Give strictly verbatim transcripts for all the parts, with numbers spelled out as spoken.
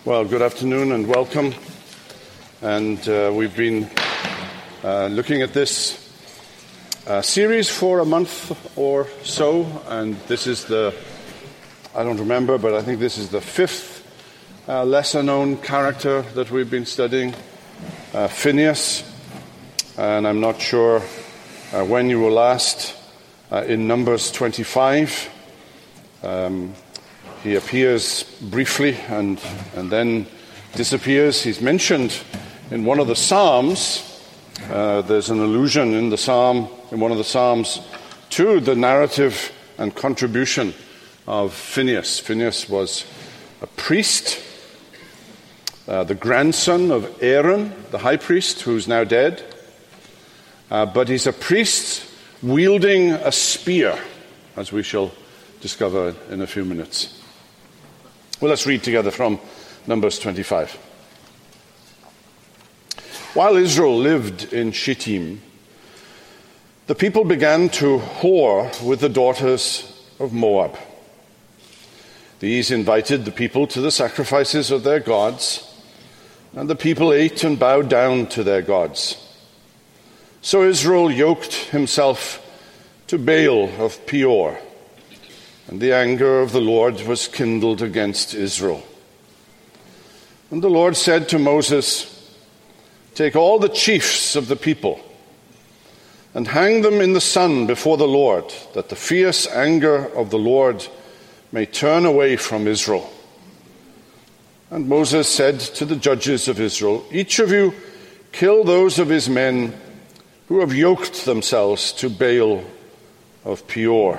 Well, good afternoon and welcome. And uh, we've been uh, looking at this uh, series for a month or so, and this is the, I don't remember, but I think this is the fifth uh, lesser-known character that we've been studying, uh, Phinehas. And I'm not sure uh, when you were last uh, in Numbers twenty-five. Um, He appears briefly and, and then disappears. He's mentioned in one of the Psalms. Uh, there's an allusion in the Psalm, in one of the Psalms, to the narrative and contribution of Phinehas. Phinehas was a priest, uh, the grandson of Aaron, the high priest, who's now dead. Uh, but he's a priest wielding a spear, as we shall discover in a few minutes. Well, let's read together from Numbers twenty-five. While Israel lived in Shittim, the people began to whore with the daughters of Moab. These invited the people to the sacrifices of their gods, and the people ate and bowed down to their gods. So Israel yoked himself to Baal of Peor, and the anger of the Lord was kindled against Israel. And the Lord said to Moses, "Take all the chiefs of the people and hang them in the sun before the Lord, that the fierce anger of the Lord may turn away from Israel." And Moses said to the judges of Israel, "Each of you kill those of his men who have yoked themselves to Baal of Peor."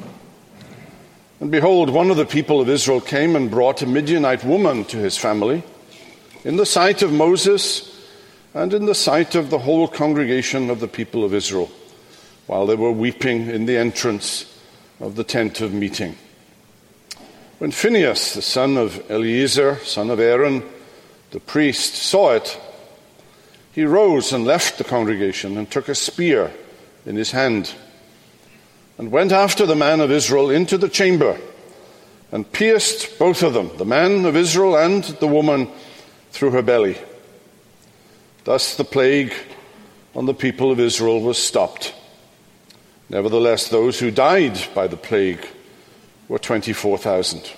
And behold, one of the people of Israel came and brought a Midianite woman to his family, in the sight of Moses and in the sight of the whole congregation of the people of Israel, while they were weeping in the entrance of the tent of meeting. When Phinehas, the son of Eleazar, son of Aaron, the priest, saw it, he rose and left the congregation and took a spear in his hand, and went after the man of Israel into the chamber, and pierced both of them, the man of Israel and the woman, through her belly. Thus the plague on the people of Israel was stopped. Nevertheless, those who died by the plague were twenty-four thousand.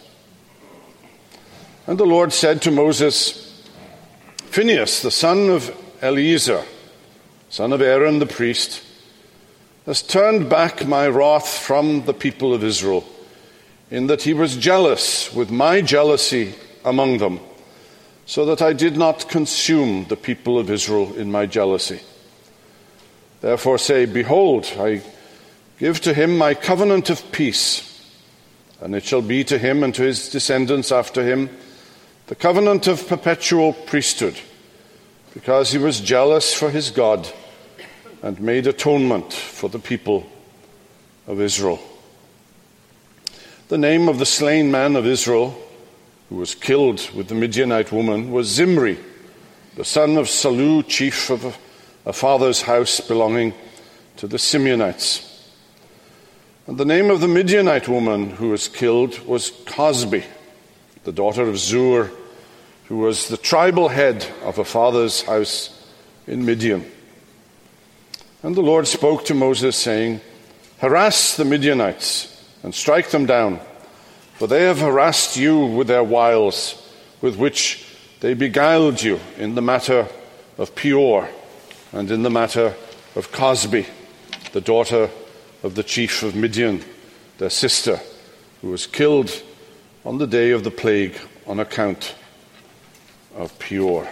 And the Lord said to Moses, "Phinehas, the son of Eleazar, son of Aaron the priest, has turned back my wrath from the people of Israel, in that he was jealous with my jealousy among them, so that I did not consume the people of Israel in my jealousy. Therefore say, Behold, I give to him my covenant of peace, and it shall be to him and to his descendants after him the covenant of perpetual priesthood, because he was jealous for his God, and made atonement for the people of Israel." The name of the slain man of Israel, who was killed with the Midianite woman, was Zimri, the son of Salu, chief of a father's house belonging to the Simeonites. And the name of the Midianite woman who was killed was Cosbi, the daughter of Zur, who was the tribal head of a father's house in Midian. And the Lord spoke to Moses, saying, "Harass the Midianites and strike them down, for they have harassed you with their wiles, with which they beguiled you in the matter of Peor and in the matter of Cosbi, the daughter of the chief of Midian, their sister, who was killed on the day of the plague on account of Peor."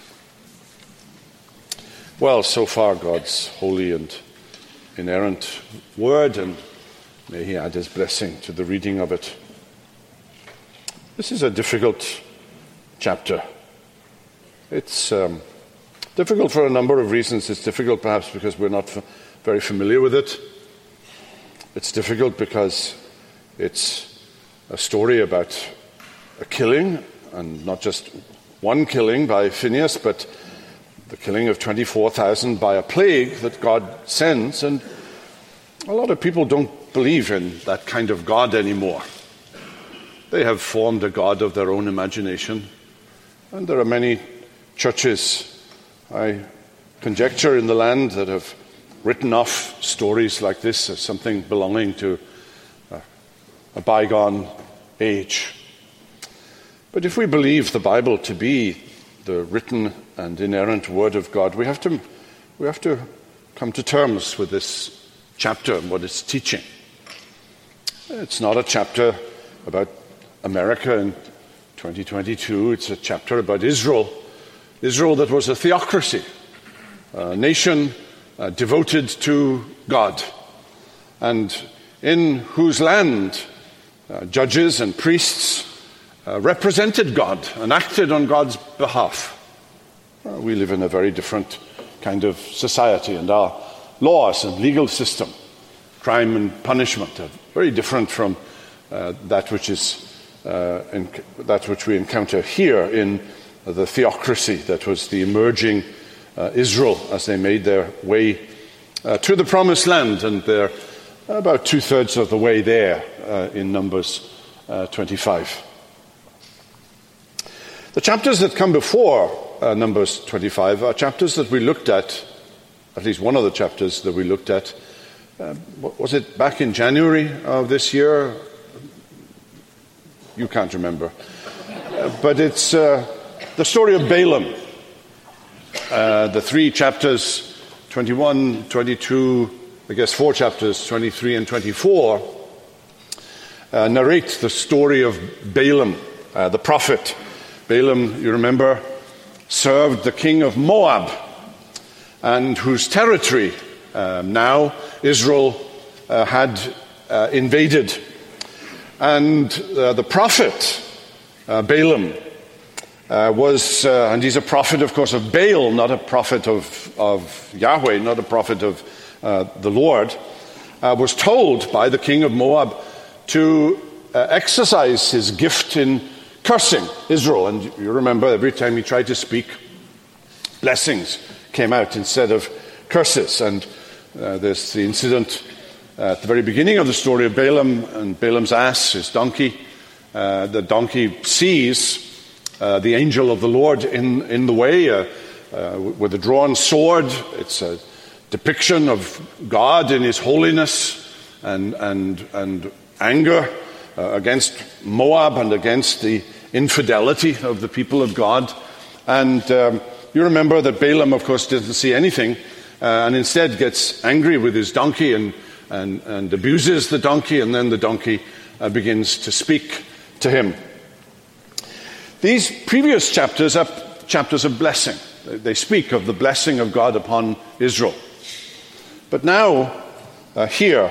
Well, so far God's holy and inerrant word, and may he add his blessing to the reading of it. This is a difficult chapter. It's um, difficult for a number of reasons. It's difficult perhaps because we're not f- very familiar with it. It's difficult because it's a story about a killing, and not just one killing by Phinehas, but the killing of twenty-four thousand by a plague that God sends. And a lot of people don't believe in that kind of God anymore. They have formed a God of their own imagination, And there are many churches, I conjecture, in the land that have written off stories like this as something belonging to a, a bygone age. But if we believe the Bible to be the written and inerrant Word of God, we have to, we have to come to terms with this chapter and what it's teaching. It's not a chapter about America in twenty twenty-two. It's a chapter about Israel, Israel that was a theocracy, a nation uh, devoted to God, and in whose land uh, judges and priests uh, represented God and acted on God's behalf. Uh, we live in a very different kind of society, and our laws and legal system, crime and punishment, are very different from uh, that which is uh, in, that which we encounter here in the theocracy that was the emerging uh, Israel as they made their way uh, to the Promised Land, and they're about two-thirds of the way there uh, in Numbers uh, twenty-five. The chapters that come before uh, Numbers twenty-five are chapters that we looked at, at least one of the chapters that we looked at. Uh, was it back in January of this year? You can't remember. Uh, but it's uh, the story of Balaam. Uh, the three chapters, twenty-one, twenty-two, I guess four chapters, twenty-three and twenty-four, uh, narrate the story of Balaam, uh, the prophet. Balaam, you remember, served the king of Moab, and whose territory um, now Israel uh, had uh, invaded. And uh, the prophet, uh, Balaam, uh, was, uh, and he's a prophet, of course, of Baal, not a prophet of, of Yahweh, not a prophet of uh, the Lord, uh, was told by the king of Moab to uh, exercise his gift in cursing Israel. And you remember, every time he tried to speak, blessings came out instead of curses. And uh, there's the incident uh, at the very beginning of the story of Balaam and Balaam's ass, his donkey. Uh, the donkey sees uh, the angel of the Lord in, in the way uh, uh, with a drawn sword. It's a depiction of God in his holiness and, and, and anger uh, against Moab and against the infidelity of the people of God. And um, you remember that Balaam, of course, didn't see anything uh, and instead gets angry with his donkey and, and, and abuses the donkey, and then the donkey uh, begins to speak to him. These previous chapters are chapters of blessing. They speak of the blessing of God upon Israel. But now, uh, here,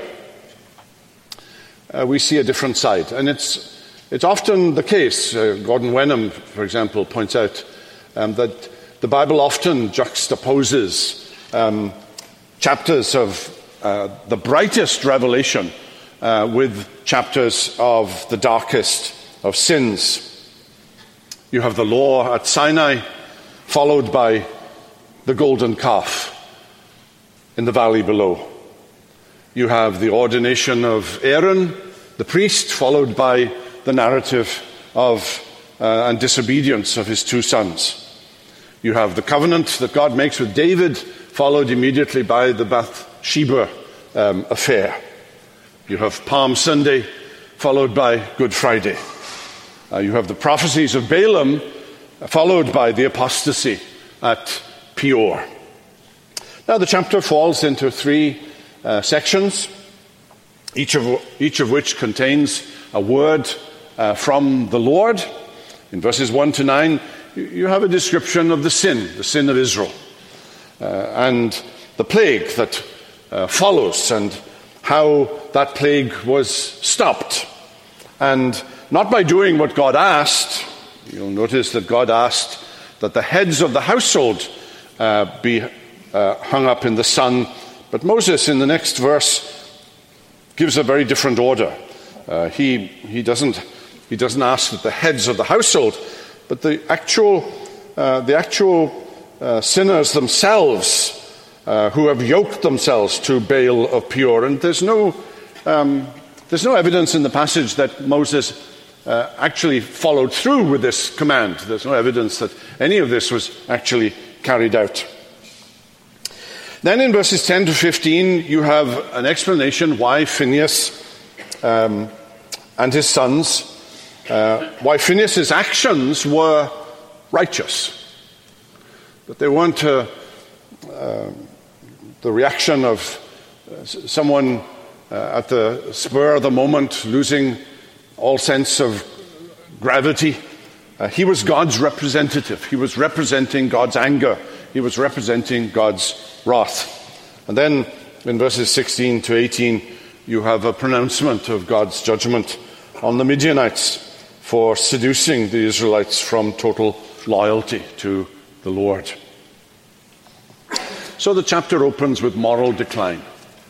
uh, we see a different side. And it's, it's often the case, uh, Gordon Wenham, for example, points out um, that the Bible often juxtaposes um, chapters of uh, the brightest revelation uh, with chapters of the darkest of sins. You have the law at Sinai, followed by the golden calf in the valley below. You have the ordination of Aaron, the priest, followed by the narrative of uh, and disobedience of his two sons. You have the covenant that God makes with David, followed immediately by the Bathsheba um, affair. You have Palm Sunday, followed by Good Friday. Uh, you have the prophecies of Balaam, followed by the apostasy at Peor. Now the chapter falls into three uh, sections, each of, each of which contains a word uh, from the Lord. In verses one to nine, you have a description of the sin, the sin of Israel, uh, and the plague that uh, follows, and how that plague was stopped. And not by doing what God asked. You'll notice that God asked that the heads of the household uh, be uh, hung up in the sun. But Moses, in the next verse, gives a very different order. Uh, he, he, doesn't, he doesn't ask that the heads of the household, but the actual, uh, the actual uh, sinners themselves uh, who have yoked themselves to Baal of Peor. And there's no, um, there's no evidence in the passage that Moses uh, actually followed through with this command. There's no evidence that any of this was actually carried out. Then in verses ten to fifteen, you have an explanation why Phinehas um, and his sons, uh, why Phinehas' actions were righteous. That they weren't uh, uh, the reaction of uh, someone uh, at the spur of the moment losing all sense of gravity. Uh, he was God's representative. He was representing God's anger. He was representing God's wrath. And then in verses sixteen to eighteen, you have a pronouncement of God's judgment on the Midianites for seducing the Israelites from total loyalty to the Lord. So the chapter opens with moral decline.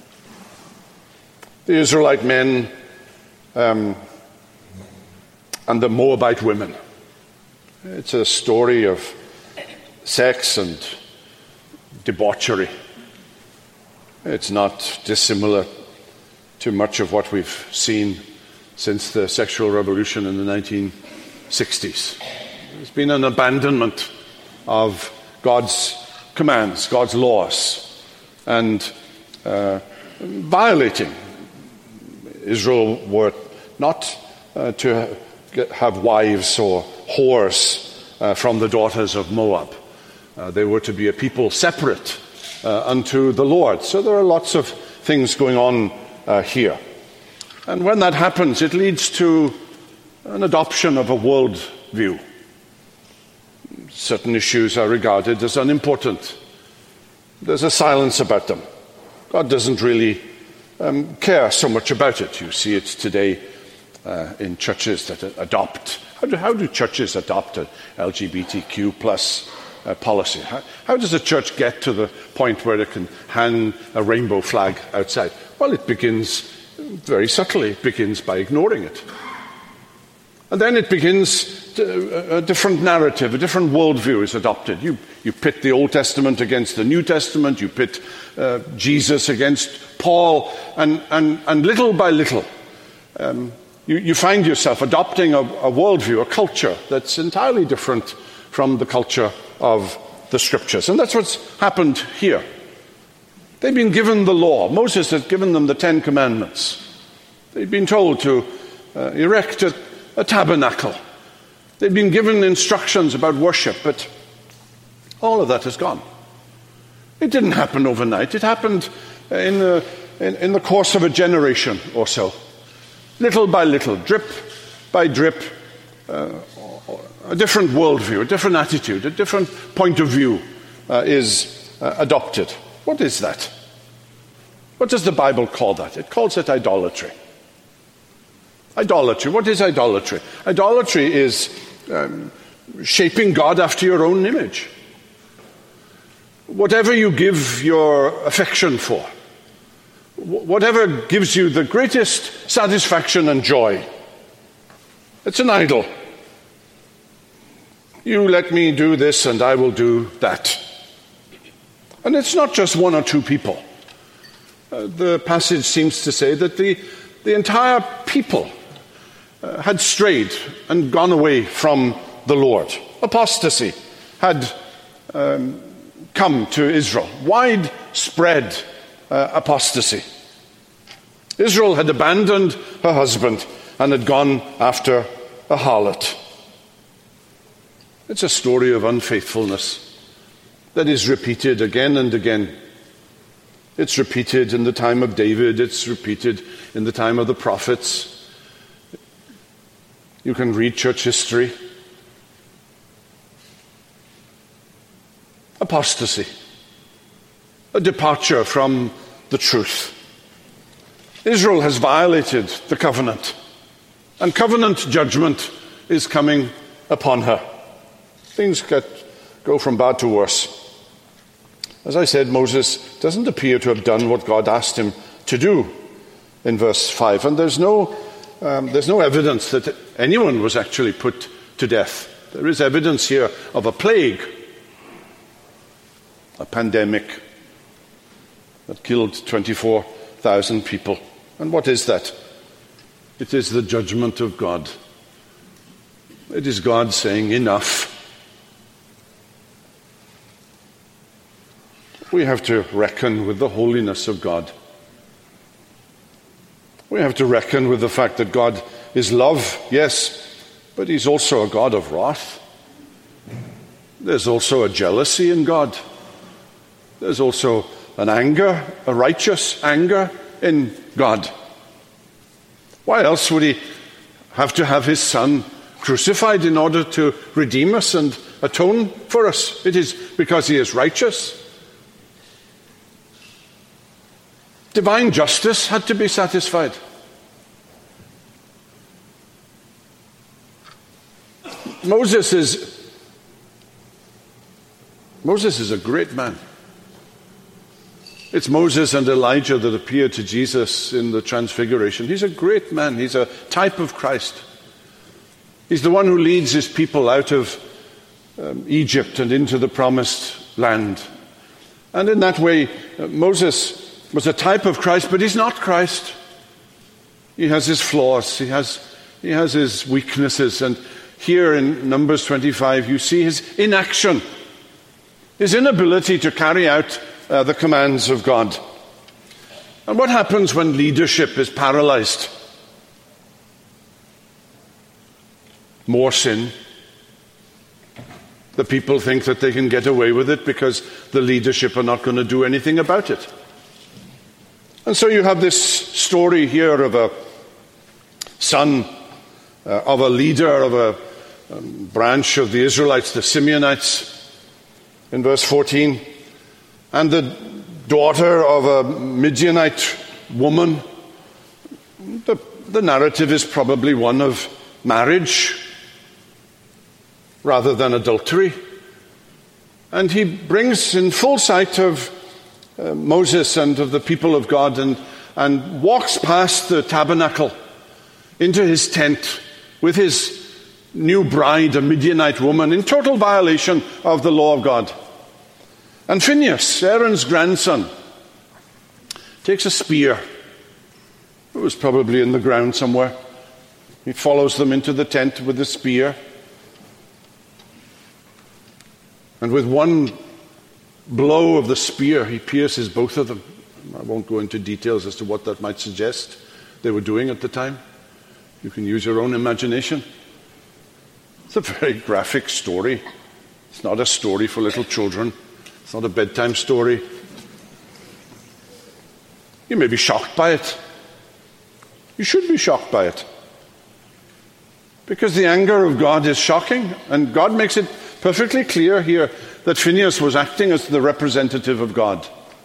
The Israelite men um, and the Moabite women. It's a story of sex and debauchery. It's not dissimilar to much of what we've seen since the sexual revolution in the nineteen sixties. There's been an abandonment of God's commands, God's laws, and uh, violating. Israel were not uh, to get, have wives or whores uh, from the daughters of Moab. Uh, they were to be a people separate uh, unto the Lord. So there are lots of things going on uh, here. And when that happens, it leads to an adoption of a world view. Certain issues are regarded as unimportant. There's a silence about them. God doesn't really um, care so much about it. You see it today uh, in churches that adopt. How do, how do churches adopt an L G B T Q plus uh, policy? How, how does a church get to the point where it can hang a rainbow flag outside? Well, it begins very subtly. It begins by ignoring it. And then it begins, to, a different narrative, a different worldview is adopted. You, you pit the Old Testament against the New Testament, you pit uh, Jesus against Paul, and, and, and little by little, um, you, you find yourself adopting a, a worldview, a culture that's entirely different from the culture of the Scriptures. And that's what's happened here. They've been given the law. Moses had given them the Ten Commandments. They'd been told to uh, erect a A tabernacle. They've been given instructions about worship, but all of that has gone. It didn't happen overnight. It happened in the, in, in the course of a generation or so. Little by little, drip by drip, uh, a different worldview, a different attitude, a different point of view uh, is uh, adopted. What is that? What does the Bible call that? It calls it idolatry. Idolatry. What is idolatry? Idolatry is um, shaping God after your own image. Whatever you give your affection for, whatever gives you the greatest satisfaction and joy, it's an idol. You let me do this and I will do that. And it's not just one or two people. Uh, the passage seems to say that the, the entire people Uh, had strayed and gone away from the Lord. Apostasy had um, come to Israel. Widespread uh, apostasy. Israel had abandoned her husband and had gone after a harlot. It's a story of unfaithfulness that is repeated again and again. It's repeated in the time of David. It's repeated in the time of the prophets. You can read church history. Apostasy. A departure from the truth. Israel has violated the covenant, and covenant judgment is coming upon her. Things get, go from bad to worse. As I said, Moses doesn't appear to have done what God asked him to do in verse five, and there's no Um, there's no evidence that anyone was actually put to death. There is evidence here of a plague, a pandemic that killed twenty-four thousand people. And what is that? It is the judgment of God It is God saying, enough. We have to reckon with the holiness of God. We have to reckon with the fact that God is love, yes, but he's also a God of wrath. There's also a jealousy in God. There's also an anger, a righteous anger in God. Why else would he have to have his Son crucified in order to redeem us and atone for us? It is because he is righteous. Divine justice had to be satisfied. Moses is Moses is a great man. It's Moses and Elijah that appear to Jesus in the Transfiguration. He's a great man. He's a type of Christ. He's the one who leads his people out of um, Egypt and into the promised land. And in that way, uh, Moses was a type of Christ, but he's not Christ. He has his flaws. He has, he has his weaknesses. And here in Numbers twenty-five, you see his inaction, his inability to carry out uh, the commands of God. And what happens when leadership is paralyzed? More sin. The people think that they can get away with it because the leadership are not going to do anything about it. And so you have this story here of a son uh, of a leader of a um, branch of the Israelites, the Simeonites, in verse fourteen, and the daughter of a Midianite woman. The, the narrative is probably one of marriage rather than adultery. And he brings in full sight of uh, Moses and of the people of God and, and walks past the tabernacle into his tent with his new bride, a Midianite woman, in total violation of the law of God. And Phinehas, Aaron's grandson, takes a spear. It was probably in the ground somewhere. He follows them into the tent with the spear. And with one blow of the spear, he pierces both of them. I won't go into details as to what that might suggest they were doing at the time. You can use your own imagination. It's a very graphic story. It's not a story for little children. It's not a bedtime story. You may be shocked by it. You should be shocked by it. Because the anger of God is shocking, and God makes it perfectly clear here that Phinehas was acting as the representative of God.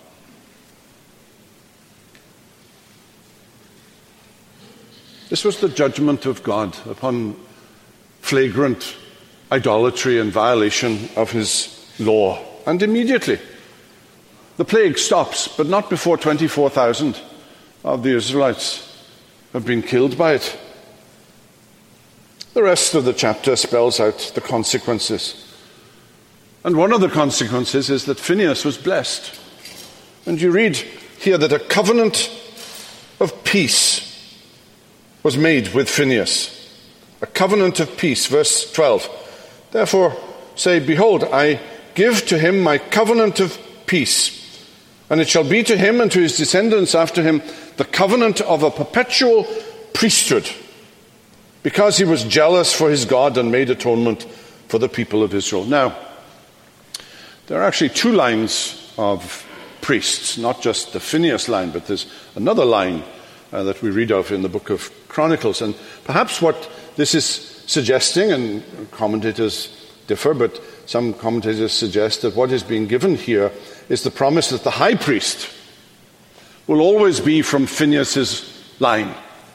This was the judgment of God upon flagrant idolatry and violation of his law. And immediately, the plague stops, but not before twenty-four thousand of the Israelites have been killed by it. The rest of the chapter spells out the consequences. And one of the consequences is that Phinehas was blessed. And you read here that a covenant of peace was made with Phinehas. A covenant of peace, verse twelve. Therefore say, behold, I give to him my covenant of peace, and it shall be to him and to his descendants after him the covenant of a perpetual priesthood, because he was jealous for his God and made atonement for the people of Israel. Now, there are actually two lines of priests, not just the Phinehas line, but there's another line uh, that we read of in the book of Chronicles. And perhaps what this is suggesting, and commentators differ, but some commentators suggest that what is being given here is the promise that the high priest will always be from Phinehas' line.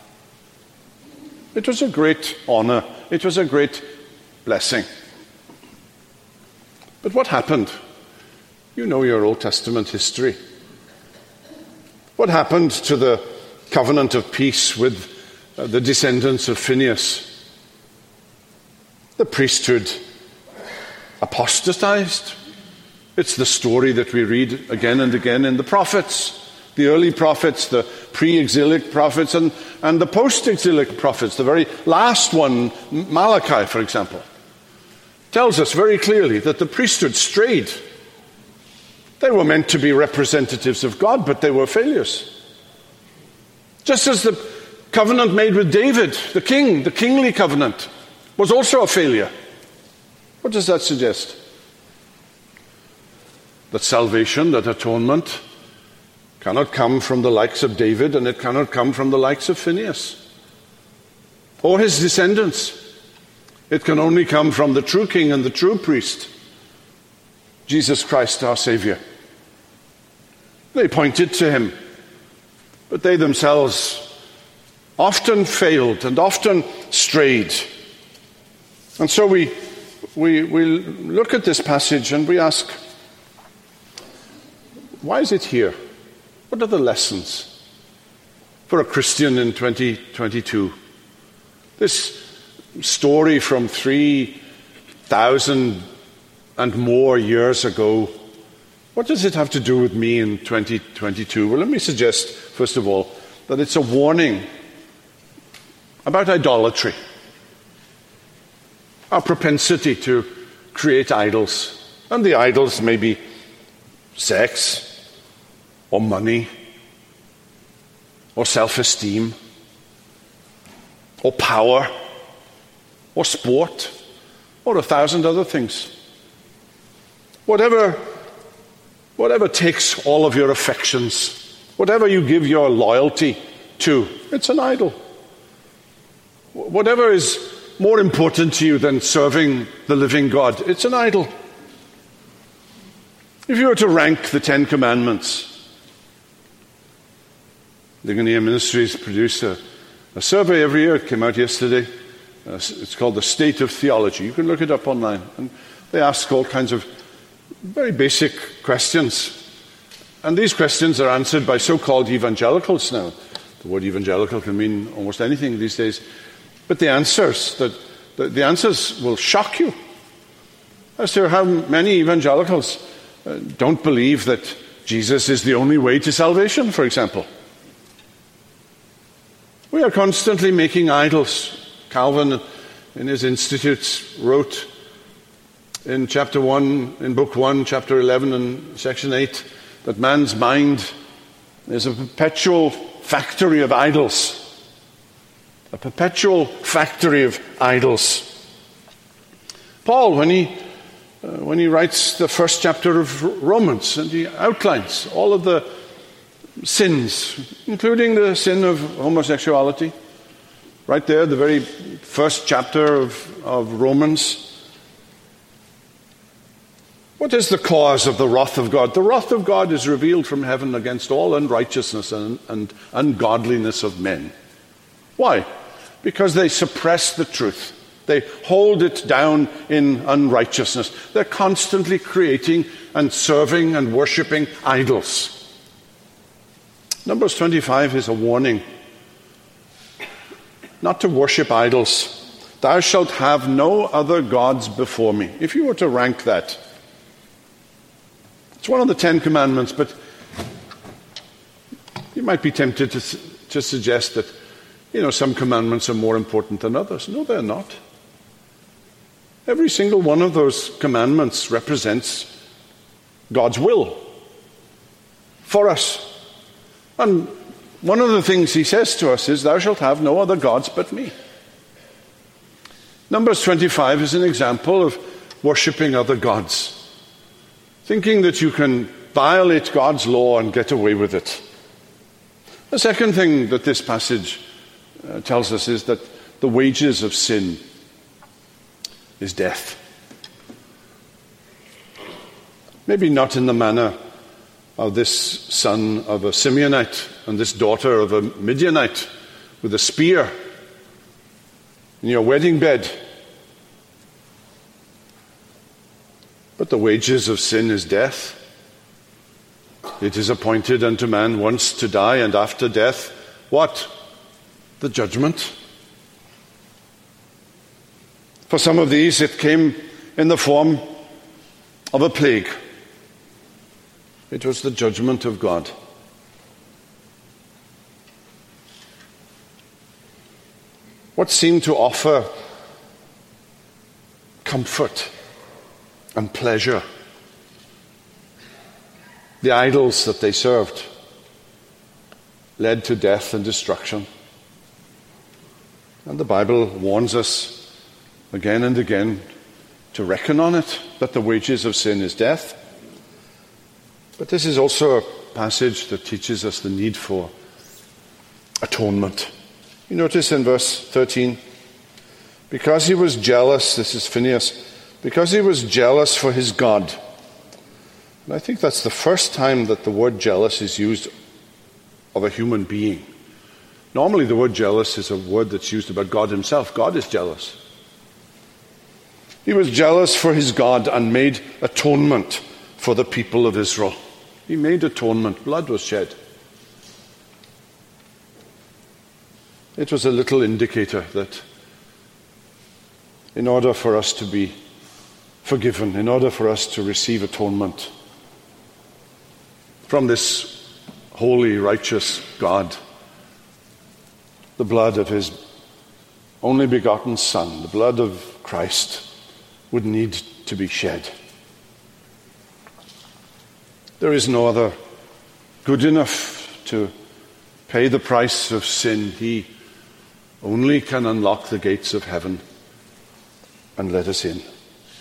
It was a great honor. It was a great blessing. But what happened? You know your Old Testament history. What happened to the covenant of peace with uh, the descendants of Phinehas? The priesthood apostatized. It's the story that we read again and again in the prophets. The early prophets, the pre-exilic prophets, and, and the post-exilic prophets, the very last one, Malachi, for example, tells us very clearly that the priesthood strayed. They were meant to be representatives of God, but they were failures. Just as the covenant made with David, the king, the kingly covenant, was also a failure. What does that suggest? That salvation, that atonement, cannot come from the likes of David, and it cannot come from the likes of Phinehas or his descendants. It can only come from the true king and the true priest, Jesus Christ, our Savior. They pointed to him, but they themselves often failed and often strayed. And so we, we, we look at this passage and we ask, why is it here? What are the lessons for a Christian in twenty twenty-two? This story from three thousand and more years ago, what does it have to do with me in twenty twenty-two? Well, let me suggest, first of all, that it's a warning about idolatry, our propensity to create idols. And the idols may be sex, or money, or self-esteem, or power, or sport, or a thousand other things. Whatever, whatever takes all of your affections, whatever you give your loyalty to, it's an idol. Whatever is more important to you than serving the living God, it's an idol. If you were to rank the Ten Commandments, the Ligonier Ministries produce a, a survey every year. It came out yesterday. Uh, it's called The State of Theology. You can look it up online. And they ask all kinds of very basic questions. And these questions are answered by so-called evangelicals now. The word evangelical can mean almost anything these days. But the answers, that the, the answers will shock you as to how many evangelicals uh, don't believe that Jesus is the only way to salvation, for example. We are constantly making idols. Calvin, in his Institutes, wrote in chapter one, in book one, chapter eleven and section eight, that man's mind is a perpetual factory of idols. A perpetual factory of idols. Paul, when he, uh, when he writes the first chapter of Romans, and he outlines all of the sins, including the sin of homosexuality, right there, the very first chapter of, of Romans. What is the cause of the wrath of God? The wrath of God is revealed from heaven against all unrighteousness and, and ungodliness of men. Why? Because they suppress the truth. They hold it down in unrighteousness. They're constantly creating and serving and worshipping idols. Numbers twenty-five is a warning not to worship idols. Thou shalt have no other gods before me. If you were to rank that, it's one of the Ten Commandments, but you might be tempted to, to suggest that, you know, some commandments are more important than others. No, they're not. Every single one of those commandments represents God's will for us. And one of the things he says to us is, thou shalt have no other gods but me. Numbers twenty-five is an example of worshipping other gods, thinking that you can violate God's law and get away with it. The second thing that this passage uh, tells us is that the wages of sin is death. Maybe not in the manner of this son of a Simeonite and this daughter of a Midianite with a spear in your wedding bed. But the wages of sin is death. It is appointed unto man once to die, and after death, what? The judgment. For some of these, it came in the form of a plague. It was the judgment of God. what seemed to offer comfort and pleasure. The idols that they served led to death and destruction. And the Bible warns us again and again to reckon on it, that the wages of sin is death. But this is also a passage that teaches us the need for atonement. You notice in verse thirteen, because he was jealous, this is Phinehas, because he was jealous for his God. And I think that's the first time that the word jealous is used of a human being. Normally the word jealous is a word that's used about God himself. God is jealous. He was jealous for his God and made atonement for the people of Israel. He made atonement. Blood was shed. It was a little indicator that in order for us to be forgiven, in order for us to receive atonement from this holy, righteous God, the blood of his only begotten Son, the blood of Christ, would need to be shed. There is no other good enough to pay the price of sin. He only can unlock the gates of heaven and let us in.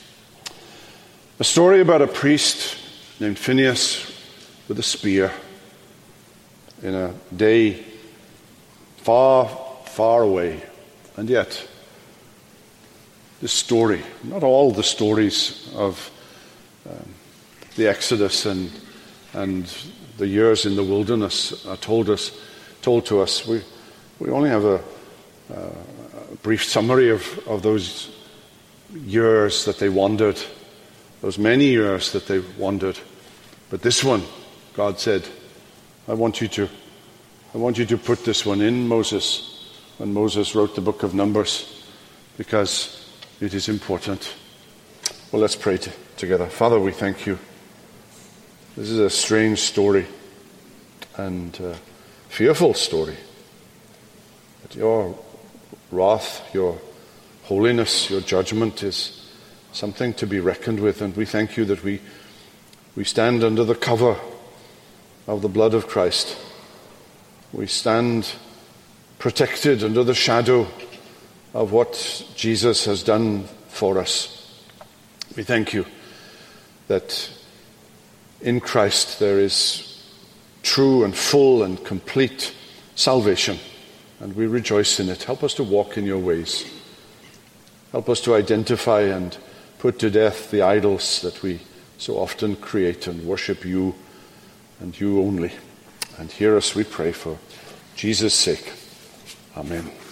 A story about a priest named Phinehas with a spear in a day far, far away. And yet, this story, not all the stories of um, the Exodus and and the years in the wilderness are told us, told to us. We we only have a, a brief summary of, of those years that they wandered, those many years that they wandered. But this one, God said, I want you to, I want you to put this one in, Moses, when Moses wrote the book of Numbers, because it is important. Well, let's pray t- together. Father, we thank you. This is a strange story and a fearful story. But your wrath, your holiness, your judgment is something to be reckoned with, and we thank you that we we stand under the cover of the blood of Christ. We stand protected under the shadow of what Jesus has done for us. We thank you that in Christ there is true and full and complete salvation, and we rejoice in it. Help us to walk in your ways. Help us to identify and put to death the idols that we so often create and worship you and you only. And hear us, we pray, for Jesus' sake. Amen.